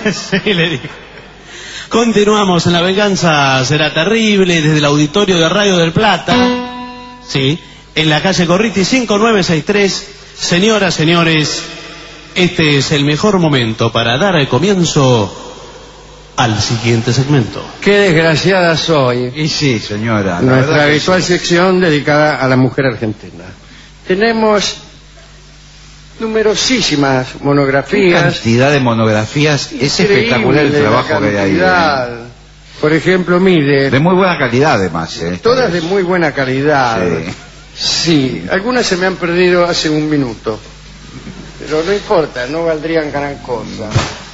Sí, le dije. Continuamos en La Venganza Será Terrible desde el auditorio de Radio del Plata. Sí, en la calle Corrientes 5963. Señoras, señores, este es el mejor momento para dar el comienzo al siguiente segmento. Qué desgraciada soy. Y sí, señora. Nuestra habitual sección dedicada a la mujer argentina. Tenemos numerosísimas monografías. Qué cantidad de monografías. Es espectacular el trabajo que hay ahí. Por ejemplo, mire. De muy buena calidad, además. Todas de muy buena calidad. Sí, algunas se me han perdido hace un minuto. Pero no importa, no valdrían gran cosa.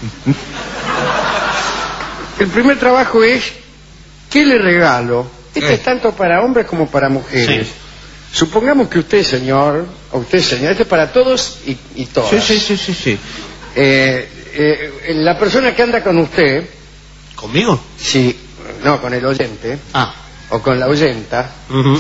El primer trabajo es ¿qué le regalo? Este es tanto para hombres como para mujeres. Sí. Supongamos que usted, señor, o usted, señor, este es para todos y todas. Sí. La persona que anda con usted. ¿Conmigo? Sí, no, con el oyente. Ah. O con la oyenta.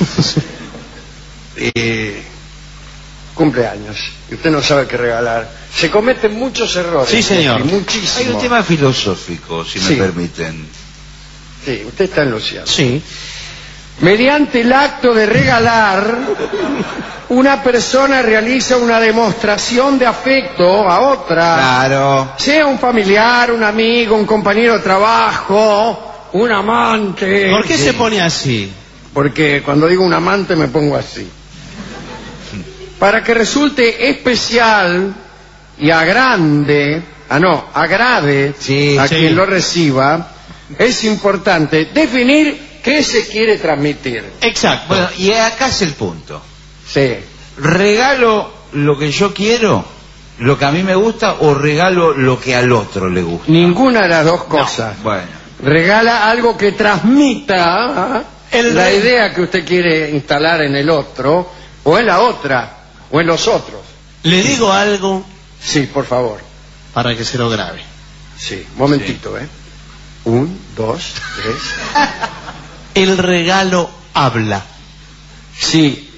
Cumpleaños. Y usted no sabe qué regalar. Se cometen muchos errores. Sí, señor. Muchísimos. Hay un tema filosófico, si me permiten. Sí, usted está en lo cierto. Sí. Mediante el acto de regalar, una persona realiza una demostración de afecto a otra. Claro. Sea un familiar, un amigo, un compañero de trabajo, un amante. ¿Por qué se pone así? Porque cuando digo un amante me pongo así. Para que resulte especial y agrade a quien lo reciba, es importante definir qué se quiere transmitir. Exacto. Bueno, y acá es el punto. Sí. ¿Regalo lo que yo quiero, lo que a mí me gusta, o regalo lo que al otro le gusta? Ninguna de las dos cosas. No. Bueno. Regala algo que transmita la idea que usted quiere instalar en el otro, o en la otra, o en los otros. ¿Le digo algo? Sí, por favor. Para que se lo grabe. Sí, momentito, 1, 2, 3. El regalo habla. Sí,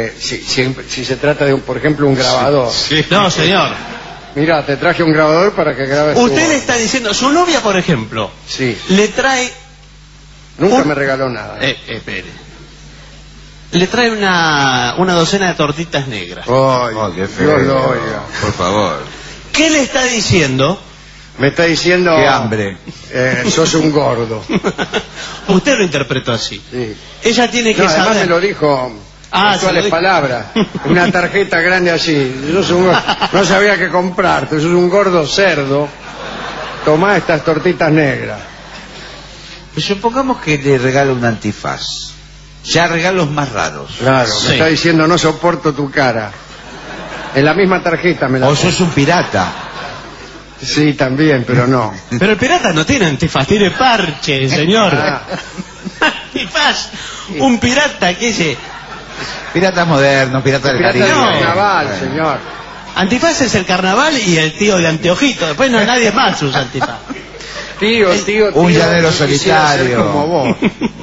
si se trata de, por ejemplo, un grabador. Sí. No, señor. Mira, te traje un grabador para que grabes. Usted le está diciendo, su novia, por ejemplo, sí, le trae... Nunca me regaló nada. Espere. Le trae una docena de tortitas negras. Ay, qué feo. Dios lo oiga. Por favor. ¿Qué le está diciendo? Me está diciendo... ¡Qué hambre! Sos un gordo. Usted lo interpretó así. Sí. Ella tiene que saber... Además me lo dijo... Actuales palabras. Una tarjeta grande así. No sabía qué comprarte. Sos un gordo cerdo. Tomá estas tortitas negras. Pues supongamos que le regalo un antifaz. Ya regalos más raros. Claro, me está diciendo no soporto tu cara. En la misma tarjeta me la... O sos un pirata. Sí, también, pero no. Pero el pirata no tiene antifaz, tiene parche, señor. Antifaz. Un pirata, ¿qué es? Pirata moderno, pirata del Caribe. Pirata del carnaval, señor. Antifaz es el carnaval y el tío de anteojito. Después no hay nadie más usa antifaz. Tío. Un llanero solitario. Como vos.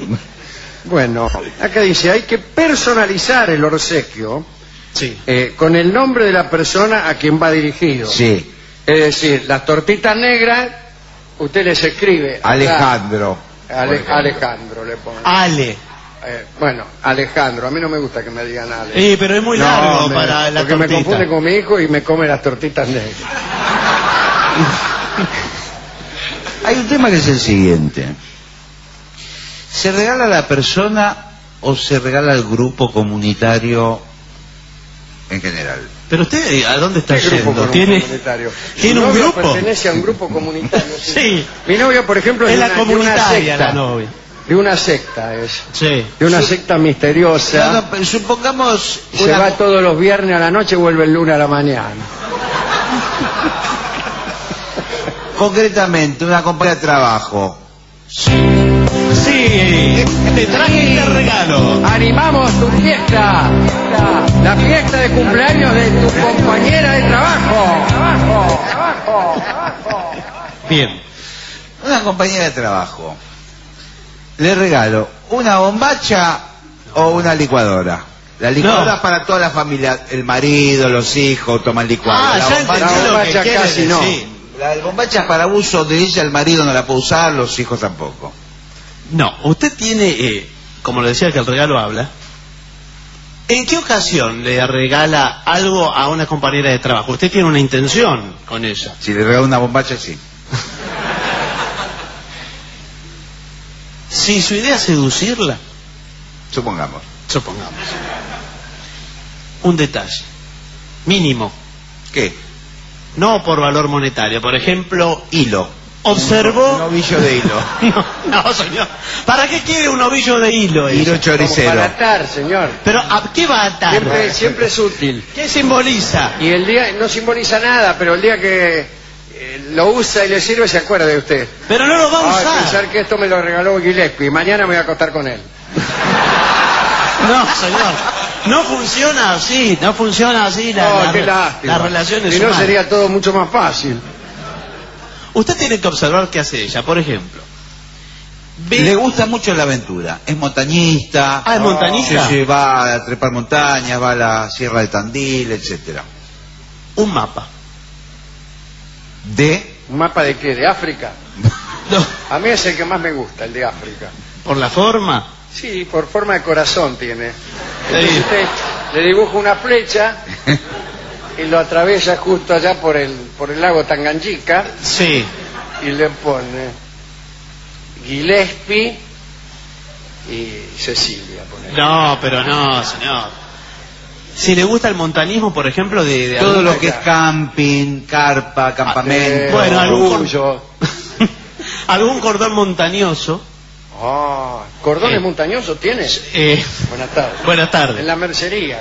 Bueno, acá dice, hay que personalizar el obsequio con el nombre de la persona a quien va dirigido. Sí. Es decir, las tortitas negras, usted les escribe... Alejandro. Alejandro le pone. Ale. Bueno, Alejandro, a mí no me gusta que me digan Ale. Sí, pero es muy largo para la tortita. Porque me confunde con mi hijo y me come las tortitas negras. Hay un tema que es el siguiente. ¿Se regala a la persona o se regala al grupo comunitario en general? Pero usted, ¿a dónde está yendo? ¿Tiene un grupo? Pertenece a un grupo comunitario. Sí. Mi novia, por ejemplo, es la comunitaria, la novia. De una secta es. Sí. De una secta misteriosa. No, pero supongamos... Se va todos los viernes a la noche y vuelve el lunes a la mañana. Concretamente, una compañía de trabajo. Sí, te traje este regalo. Animamos tu fiesta. La fiesta de cumpleaños de tu compañera de trabajo. Bien. Una compañera de trabajo. Le regalo una bombacha o una licuadora. La licuadora es para toda la familia. El marido, los hijos toman licuadora. La bombacha casi no. Sí. La bombacha es para uso de ella, el marido no la puede usar, los hijos tampoco. No, usted tiene, como le decía que el regalo habla, ¿en qué ocasión le regala algo a una compañera de trabajo? Usted tiene una intención con ella. Si le regala una bombacha, sí. Si su idea es seducirla, Supongamos. un detalle mínimo, ¿Qué? no por valor monetario, por ejemplo, Hilo. observó... Un ovillo de hilo. No, señor. ¿Para qué quiere un ovillo de hilo? Hilo Como choricero. para atar, señor. Pero ¿a qué va a atar? Siempre es útil. ¿Qué simboliza? Y el día, no simboliza nada, pero el día que lo usa y le sirve, se acuerda de usted. Pero no lo va a usar. Pensar que esto me lo regaló Gillespie y mañana me voy a acostar con él. No, señor. No funciona así, no funciona así Qué lástima. las relaciones Si no, humanas. sería todo mucho más fácil. Usted tiene que observar qué hace ella, por ejemplo. Le gusta mucho la aventura. Es montañista. Ah, ¿es montañista? Sí, va a trepar montañas, va a la Sierra de Tandil, etcétera. Un mapa. ¿Un mapa de qué? ¿De África? No, A mí es el que más me gusta, el de África. por la forma. Sí, por forma de corazón tiene. Sí. Entonces usted le dibuja una flecha y lo atraviesa justo allá por el lago Tanganjika Sí. y le pone Gillespie y Cecilia. Pone. No, pero no, señor. Si le gusta el montañismo, por ejemplo, de Todo algún- lo que es camping, carpa, campamento. Bueno, algún- orgullo. algún cordón montañoso. ¿Cordones montañosos tienes? Buenas tardes. Buenas tardes. En la mercería.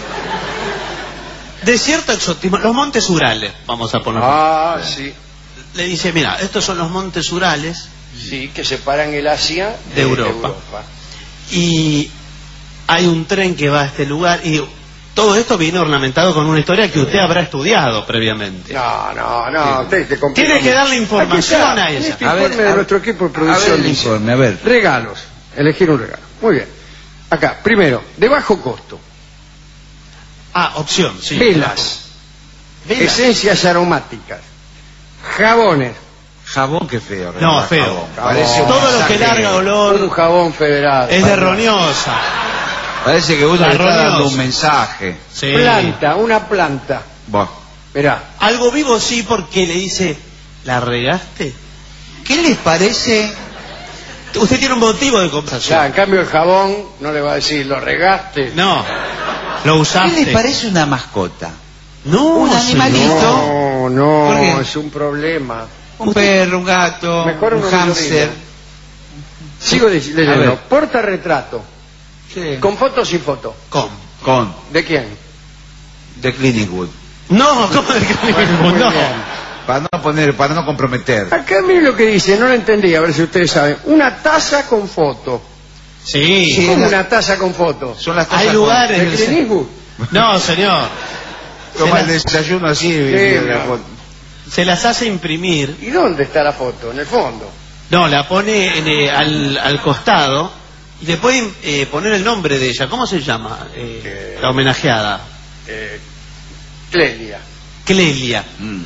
De cierto exotismo, los montes Urales, vamos a poner. Sí. Le dice, mira, estos son los montes Urales Sí, que separan el Asia de Europa. Y hay un tren que va a este lugar y todo esto viene ornamentado con una historia que usted habrá estudiado previamente. No, usted te complica Tiene que mucho. darle información Aquí está, a ella. Este A ver, informe de nuestro equipo de A producción ver el dice, informe, a ver. regalos, elegir un regalo. Muy bien. Acá, primero, de bajo costo, Ah, opción, sí. velas, Velas. esencias aromáticas, jabones, Jabón, qué feo. No, regalar feo. jabón. Parece un Todo lo que mensaje- larga un olor jabón federado. es de roñosa. Parece que uno La le está dando roñosa. un mensaje. Sí. Planta, una planta. Bueno. Mirá, Algo vivo sí, porque le dice, ¿la regaste? ¿Qué les parece? Usted tiene un motivo de ya, conversación. en cambio el jabón no le va a decir, lo regaste. No, lo ¿Qué usaste. les parece una mascota? No, Un animalito. No, ¿Por qué? es un problema. Un perro, un gato, Mejor un uno hámster. Sigo A leyendo. ver. Porta retrato. Sí. ¿Con foto o sin foto? Con ¿De quién? The Clinic Wood. No, ¿cómo de que Muy no? bien. Para no comprometer. Acá mire lo que dice, no lo entendí, a ver si ustedes saben. Una taza con foto. Sí. Sí. ¿Cómo la- una taza con foto? Son las tazas Hay lugares. ¿De Clint Eastwood? No, señor. Toma Se el las- desayuno así. no. Se las hace imprimir. ¿Y dónde está la foto? En el fondo. No, la pone al costado y le pueden poner el nombre de ella. ¿Cómo se llama? La homenajeada. Clelia. Clelia. Mm.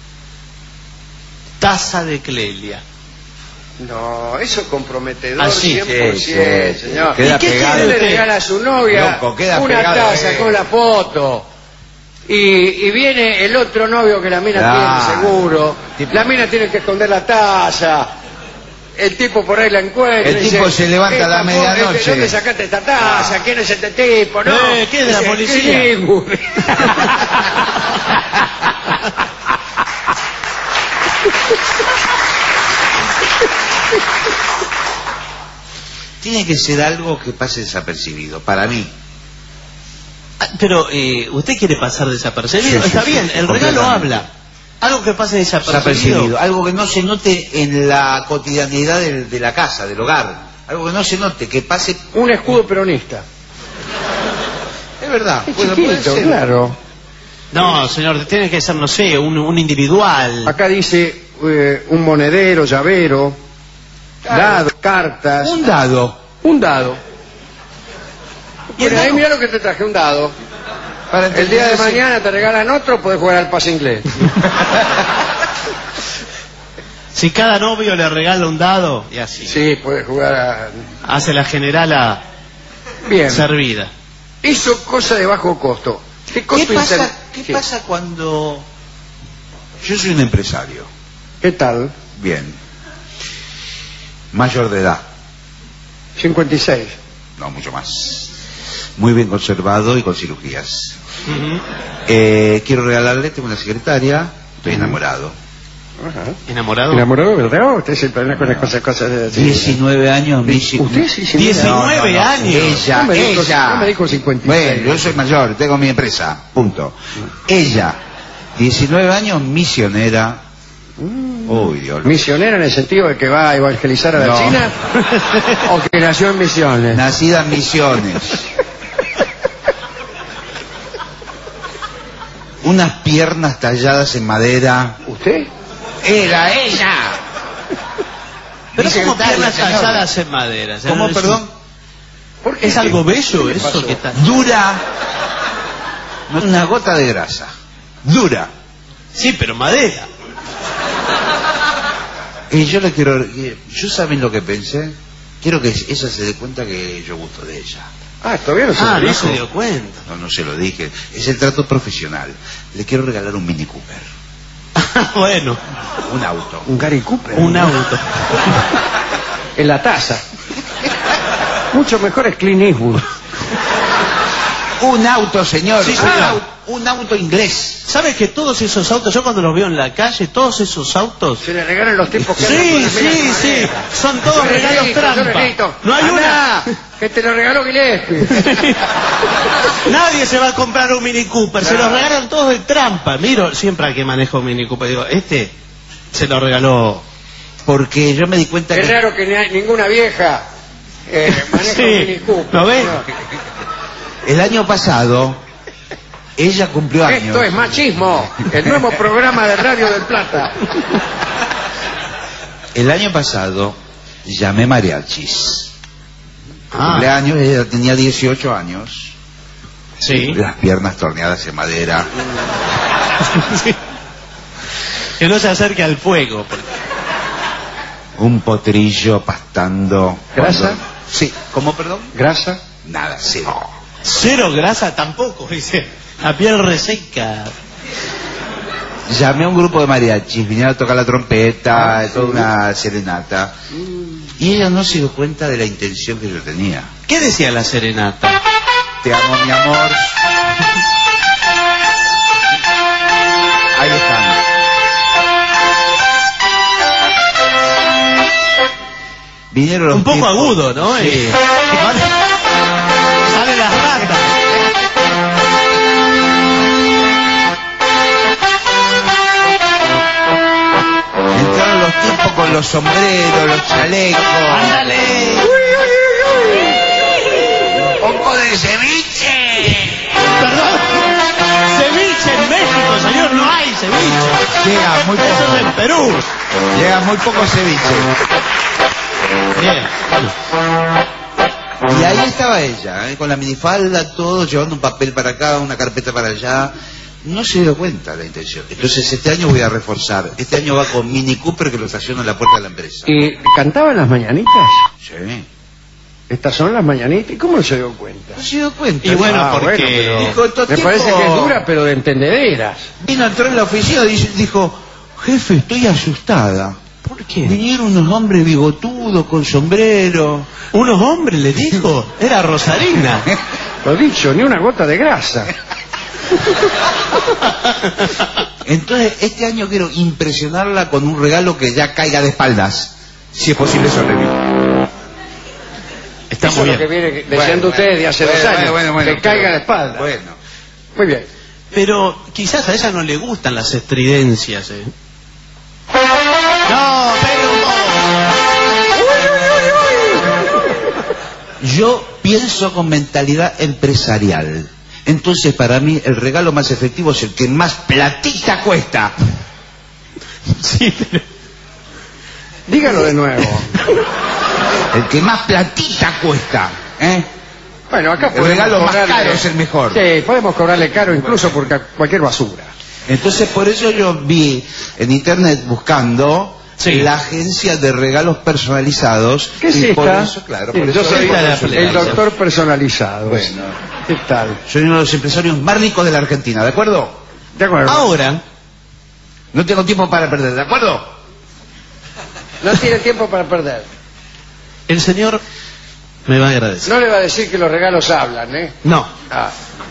Taza de Clelia. No, eso es comprometedor Así, 100%, sí, sí. señor. Queda ¿Y qué pegado. quiere le regala a su novia? Loco, queda una pegado, taza con la foto. Y viene el otro novio que la mina Claro. tiene seguro. Tipo- La mina tiene que esconder la taza. El tipo por ahí la encuentra. El y tipo se levanta a la "Esta medianoche". ¿Dónde sacaste esta taza? ¿Quién es este tipo? No. ¿qué es de la Dice, policía? "Clint Eastwood". Tiene que ser algo que pase desapercibido, para mí. Ah, pero usted quiere pasar desapercibido. Sí, sí, Está sí, bien, sí, el regalo completamente. habla. Algo que pase desapercibido. Desapercibido. Algo que no se note en la cotidianidad de la casa, del hogar. Algo que no se note, que pase. Un escudo peronista. Es verdad. Es Bueno, puede chiquito, ser. claro. No, señor, tiene que ser, no sé, un individual. Acá dice un monedero, llavero, dado, cartas. Un dado. Un dado. ¿Y el Bueno, ahí dado? mira lo que te traje, un dado. Para El día de entender- mañana te regalan otro, podés jugar al pase inglés. Si cada novio le regala un dado, y así. Sí, puede jugar a... Hace la generala Bien. servida. Eso, cosa de bajo costo. ¿Qué costo ¿Qué pasa cuando... Yo soy un empresario. ¿Qué tal? Bien. Mayor de edad. 56. No, mucho más. Muy bien conservado y con cirugías. Quiero regalarle, tengo una secretaria, estoy enamorado. Ajá. ¿Enamorado? ¿Enamorado, verdad? Usted es el problema con las cosas de... 19 años. ¿Usted es 19 años. Ella, No me dijo 56. Bueno, yo soy mayor, tengo mi empresa, punto. Ella, 19 años, misionera. Uy, Dios. ¿Misionera en el sentido de que va a evangelizar a la No. China? ¿O que nació en Misiones? Nacida en Misiones. Unas piernas talladas en madera. ¿Usted? Era ella. Pero Dice como que tal, piernas señor. talladas en madera. O sea, ¿Cómo, no es perdón? ¿Por qué? ¿Es algo bello ¿Qué le eso pasó? que está? Dura. No es una gota de grasa. Dura. Sí, pero madera. Y yo le quiero... ¿Yo saben lo que pensé? Quiero que ella se dé cuenta que yo gusto de ella. Ah, todavía no se lo No dijo. se dio cuenta. No se lo dije. Es el trato profesional. Le quiero regalar un Mini Cooper. Bueno, Un auto. Un Gary Cooper. un auto. En la taza. Mucho mejor es Clint Eastwood. Un auto, señor. Sí, señor. Un auto inglés. ¿Sabes que todos esos autos, yo cuando los veo en la calle, todos esos autos... Se le regalan los tipos que andan con Sí, las sí, medias de sí. madera. Son todos Yo le regalos grito, yo le trampa. grito, No hay "Andá, que te lo regaló Gillespie". Nadie se va a comprar un Mini Cooper, se No. los regalan todos de trampa. Miro, siempre que manejo un Mini Cooper, digo, este se lo regaló. Porque yo me di cuenta Es que... raro que ninguna vieja maneja Sí, un Mini Cooper. ¿lo ves? No. El año pasado, ella cumplió años. Esto es machismo. El nuevo programa de Radio del Plata. El año pasado, llamé mariachis. Ah, Cumpleaños, ella tenía 18 años. sí. Las piernas torneadas en madera. Sí. Que no se acerque al fuego. porque- Un potrillo pastando. ¿Grasa? Sí. ¿Cómo, perdón? ¿Grasa? Nada, cero. Cero grasa tampoco, dice. La piel reseca. Llamé a un grupo de mariachis, vinieron a tocar la trompeta, toda una serenata. Y ella no se dio cuenta de la intención que yo tenía. ¿Qué decía la serenata? Te amo, mi amor. Ahí están. Vinieron los Un poco tipos. agudo, ¿no? Sí. Sale las ratas. Entraron los tipos con los sombreros, los chalecos. ¡Ándale! ¡Un poco de ceviche! Perdón. Ceviche en México, señor, no hay ceviche. Llega muy Eso es poco. en Perú. Llega muy poco ceviche. Bien. Y ahí estaba ella, con la minifalda, todo, llevando un papel para acá, una carpeta para allá. No se dio cuenta de la intención. Entonces este año voy a reforzar. Este año va con Mini Cooper que lo estaciona en la puerta de la empresa. ¿Y cantaban las mañanitas? Sí. ¿Estas son las mañanitas? ¿Y cómo se dio cuenta? No se dio cuenta. Y bueno, porque- pero Dijo, estos me parece tipos- que es dura, pero de entendederas. Vino, entró en la oficina y dijo, jefe, estoy asustada. ¿Por qué? Vinieron unos hombres bigotudos con sombrero. Unos hombres le dijo. Era Rosarina. Lo dicho, ni una gota de grasa. Entonces, este año quiero impresionarla con un regalo que ya caiga de espaldas. Si es posible sobrevivir. Está Eso muy es lo que bien. viene diciendo usted de hace 2 años. que caiga de espalda. Bueno. Muy bien. Pero quizás a ella no le gustan las estridencias, ¿eh? No, pero... Yo pienso con mentalidad empresarial. Entonces, para mí, el regalo más efectivo es el que más platita cuesta. Sí, pero... Dígalo de nuevo. El que más platita cuesta. ¿Eh? Bueno, acá El podemos regalo más cobrarle- caro es el mejor. Sí, podemos cobrarle caro incluso por cualquier basura. Entonces, por eso yo vi en internet buscando la agencia de regalos personalizados. ¿Qué es y por esta? eso, claro, Sí, por yo eso soy el el doctor personalizado. Bueno, ¿qué tal? soy uno de los empresarios más ricos de la Argentina, ¿de acuerdo? De acuerdo. Ahora, No tengo tiempo para perder, ¿de acuerdo? No tiene tiempo para perder. el señor me va a agradecer. No le va a decir que los regalos hablan, ¿eh? No, Ah,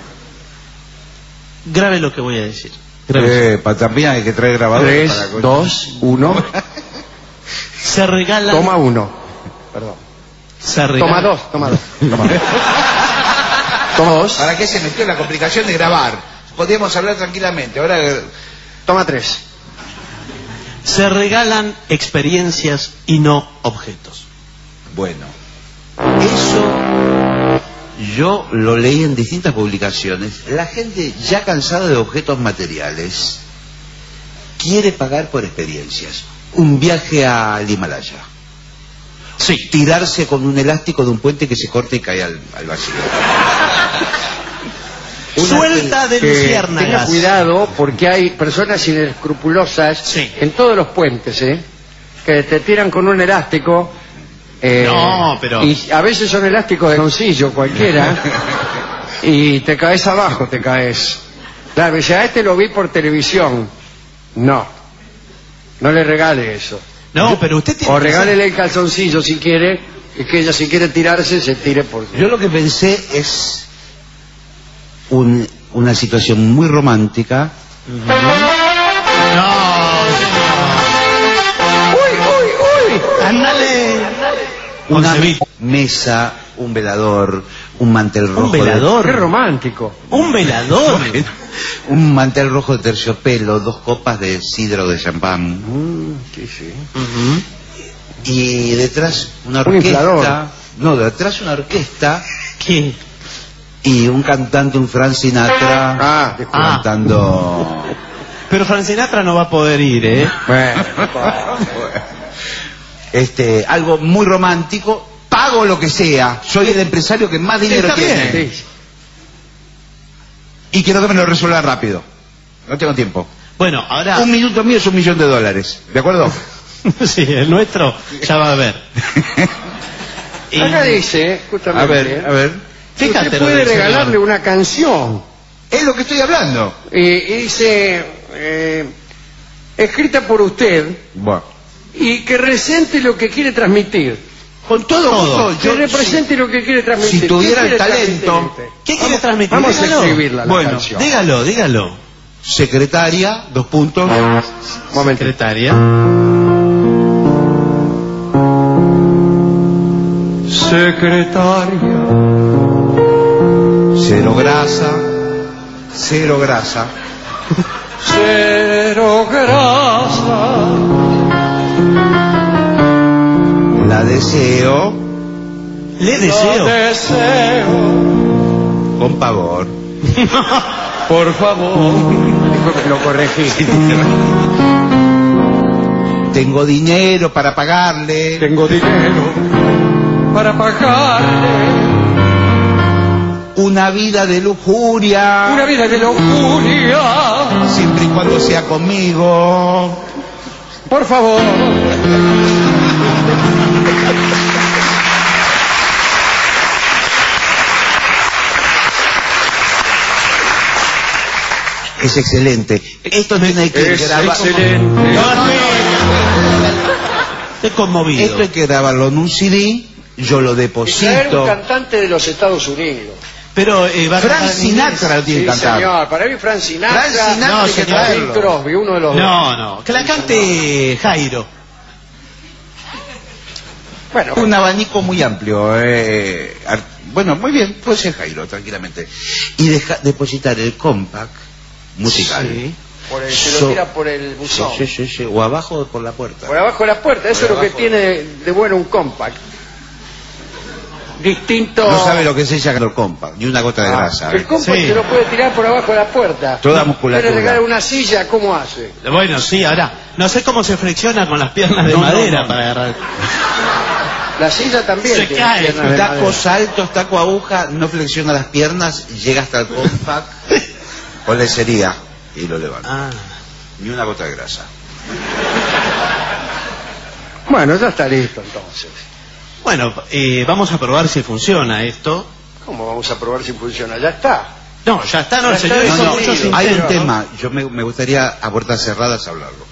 grabe lo que voy a decir. Grabe. También hay que traer grabadores 3, 2, 1. Se regalan... Toma 1. Perdón. Se regalan... Toma 2. Toma 2. ¿Para qué se metió la complicación de grabar? Podíamos hablar tranquilamente, ahora... Toma 3. Se regalan experiencias y no objetos. Bueno, eso yo lo leí en distintas publicaciones. La gente ya cansada de objetos materiales quiere pagar por experiencias. Un viaje al Himalaya. Sí. Tirarse con un elástico de un puente que se corta y cae al vacío. Suelta de Tenga luciérnagas. cuidado porque hay personas inescrupulosas Sí. en todos los puentes, ¿eh? Que te tiran con un elástico. No, pero- Y a veces son elásticos de calzoncillo cualquiera. Y te caes abajo, te caes. Claro, dice, a este lo vi por televisión. No. No le regale eso. No, pero usted tiene O que regálele el calzoncillo si quiere. Y que ella si quiere tirarse, se tire por... Yo lo que pensé es una situación muy romántica. No, ¡Uy! ándale. Una Concebí. mesa, un velador, un mantel rojo. Un velador. ¡Qué romántico! Un velador. Un mantel rojo de terciopelo, 2 copas de sidra o de champán. Sí. Ujú. Y detrás una Un inflador. orquesta. No, detrás una orquesta ¿Qué? y un cantante, un Frank Sinatra, Ah, cantando. Pero Frank Sinatra no va a poder ir, ¿eh? Bueno, Algo muy romántico. Pago lo que sea. Soy el empresario que más dinero Está tiene. bien. sí. Y quiero que me lo resuelva rápido. No tengo tiempo. Bueno, ahora... Un minuto mío es $1 millón. ¿De acuerdo? Sí, el nuestro ya va a ver. Y- Acá dice, justamente, A ver. que Fíjate usted lo puede del señor. regalarle una canción. Es lo que estoy hablando. Y dice, escrita por usted, Bueno. y que resente lo que quiere transmitir. Con todo gusto. Que represente lo que quiere transmitir. si tuviera ¿Qué quiere el talento- transmitir usted? ¿Qué quiere transmitir? Vamos a Dígalo. escribirla la Bueno, canción. Dígalo. Secretaria, 2 puntos. Momento. Secretaria. Secretaria. Cero grasa. Cero grasa. Cero grasa. La deseo Le deseo. Deseo. con pavor. Por favor. Lo corregí. Tengo dinero para pagarle. Tengo dinero para pagarle Una vida de lujuria. una vida de lujuria. Siempre y cuando sea conmigo. Por favor. Es excelente. Esto tiene que Es grabar. excelente. Estoy conmovido. Esto hay que grabarlo en un CD. Yo lo Y traer un deposito. cantante de los Estados Unidos. Pero va a Frank cantar en inglés. Sinatra lo tiene Sí, que cantar. señor. Para mí Frank Sinatra. Frank Sinatra No, hay que señor. traerlo. Bing Crosby, uno de los dos. No. Que la cante Jairo. Bueno, Un abanico muy amplio. Bueno, muy bien, puede ser Jairo, tranquilamente. Y depositar el compact musical. Sí. se lo tira por el buzón. Sí. O abajo por la puerta. Por abajo de la puerta. Eso Por es lo que abajo. tiene de bueno un compact. Distinto. No sabe lo que es ella el compact, ni una gota de grasa. El compact Sí. se lo puede tirar por abajo de la puerta. Toda musculatura. Quiere regalar una silla, ¿cómo hace? Bueno, sí, ahora. No sé cómo se flexiona con las piernas de No, madera no. para agarrar. La silla también. Se tiene cae. piernas de madera. Tacos altos, taco aguja, no flexiona las piernas, llega hasta el compact con la lencería y lo levanta. Ah. Ni una gota de grasa. Bueno, ya está listo entonces. Bueno, vamos a probar si funciona esto. ¿Cómo vamos a probar si funciona? Ya está. No, ya está, no, Ya el señor está, hizo no, muchos sí, Hay un intentos. tema, yo me gustaría a puertas cerradas hablarlo.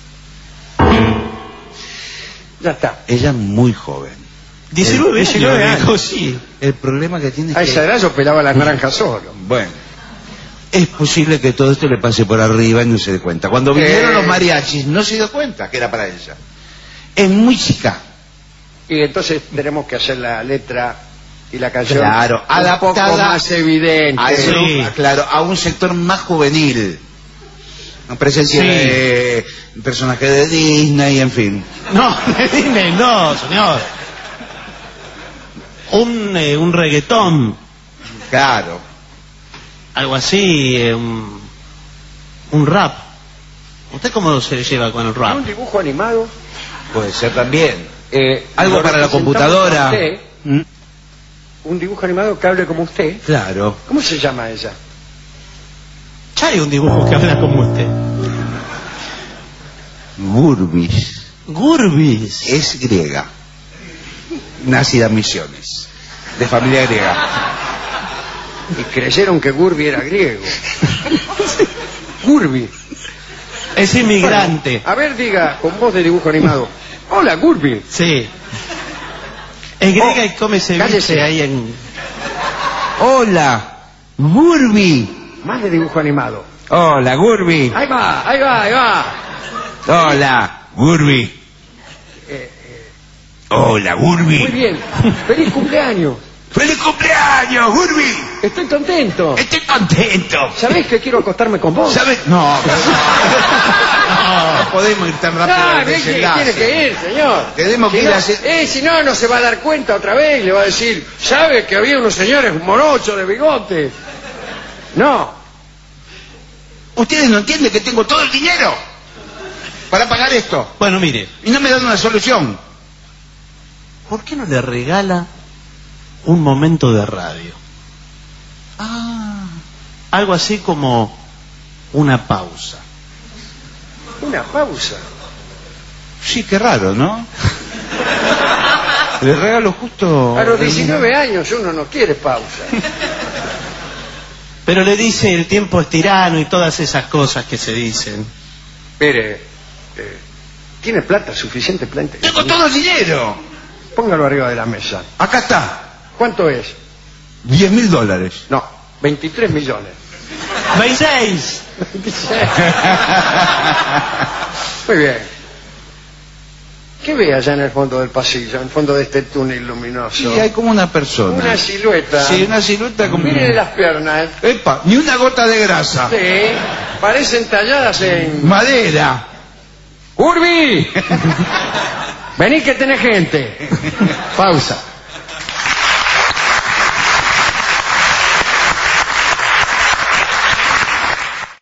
Ya está. Ella es muy joven. 19 años, 19 años. dijo, sí. El problema que tiene es A que... esa edad yo pelaba las naranjas solo. Bueno, es posible que todo esto le pase por arriba y no se dé cuenta. Cuando vinieron los mariachis no se dio cuenta que era para ella. Es muy chica. Y entonces tenemos que hacer la letra y la canción Claro, un poco adaptada más evidente. A eso, Sí. claro, a un sector más juvenil. Una presencia Sí. de personaje de Disney, en fin. No, Disney no, señor. Un reggaetón, Claro. algo así, un rap. ¿Usted cómo se lleva con el rap? Un dibujo animado. Puede ser también. Algo Algo para la computadora. ¿Mm? Un dibujo animado que hable como usted. Claro. ¿Cómo se llama ella? Ya hay un dibujo que habla como usted. Gurbis. Gurbis. Es griega. Nacida en Misiones. De familia griega. Y creyeron que Gurbi era griego. Gurbi. Es inmigrante. A ver, diga, con voz de dibujo animado. Hola, Gurbi. Sí. Es griega y come ceviche cállese. ahí en... Hola, Gurbi. Más de dibujo animado. Hola, Gurbi. Ahí va, ahí va, ahí va. Hola, Gurbi. Hola, Gurbi. Muy bien. Feliz cumpleaños. ¡Feliz cumpleaños, Gurbi! Estoy contento. Estoy contento. ¿Sabés que quiero acostarme con vos? ¿Sabes? No, no podemos ir tan rápido Ah, al ve que desenlace. tiene que ir, señor. Tenemos que Si ir no, a hacer... si no, no se va a dar cuenta otra vez. Le va a decir, ¿sabe que había unos señores morochos de bigote? No. Ustedes no entienden que tengo todo el dinero para pagar esto Bueno, mire, y no me dan una solución. ¿por qué no le regala un momento de radio? Algo así como una pausa. Una pausa. Sí, qué raro, ¿no? Le regalo justo... A los 19 años uno no quiere pausa. Pero le dice el tiempo es tirano y todas esas cosas que se dicen. Mire, ¿tiene plata, suficiente plata? ¡Tengo todo el dinero! Póngalo arriba de la mesa. Acá está. ¿Cuánto es? $10.000. No, 23 millones. 26. Muy bien. ¿Qué ve allá en el fondo del pasillo, en el fondo de este túnel luminoso? Sí, hay como una persona. Una silueta. Sí, una silueta como... Miren las piernas. ¡Epa! Ni una gota de grasa. Sí, parecen talladas en... Madera. ¡Urbi! Vení que tenés gente. Pausa.